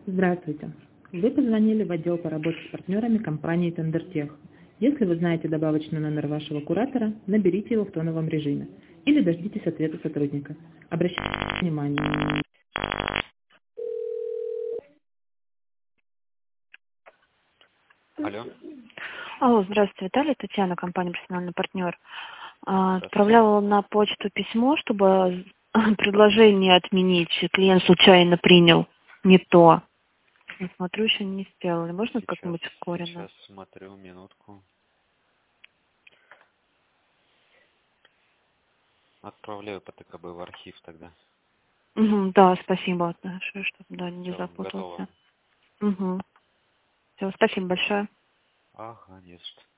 Здравствуйте. Вы позвонили в отдел по работе с партнерами компании Тендертех. Если вы знаете добавочный номер вашего куратора, наберите его в тоновом режиме или дождитесь ответа сотрудника. Обращайте внимание. Алло. Алло, здравствуйте, Виталий, Татьяна, компания «Профессиональный партнер». Здравствуйте. Отправляла на почту письмо, чтобы предложение отменить. Клиент случайно принял не то. Я смотрю, еще не сделали. Можно как-нибудь ускоренно? Сейчас смотрю, минутку. Отправляю по ТКБ в архив тогда. Да, спасибо большое, чтобы не Все, готово. запутался. Все, спасибо большое. Ага, не за что.